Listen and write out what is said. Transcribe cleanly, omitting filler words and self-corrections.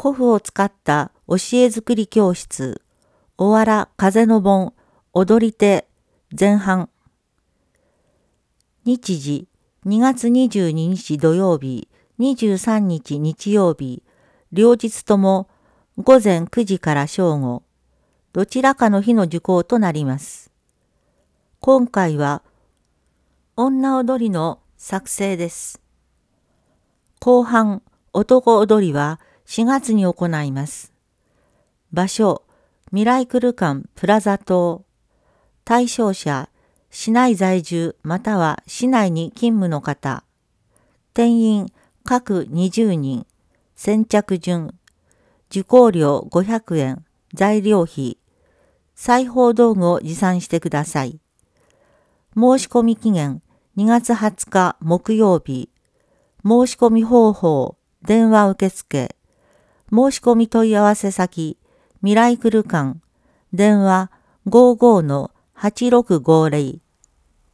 古布を使った教え作り教室、おわら風の盆、踊り手、前半。日時、2月22日土曜日、23日日曜日、両日とも午前9時から正午、どちらかの日の受講となります。今回は、女踊りの作成です。後半、男踊りは4月に行います。場所、ミライクル館プラザ棟。対象者、市内在住または市内に勤務の方。定員、各20人。先着順。受講料500円。材料費。裁縫道具を持参してください。申し込み期限、2月20日木曜日。申し込み方法、電話受付。申し込み問い合わせ先、ミライクル館。電話55-8650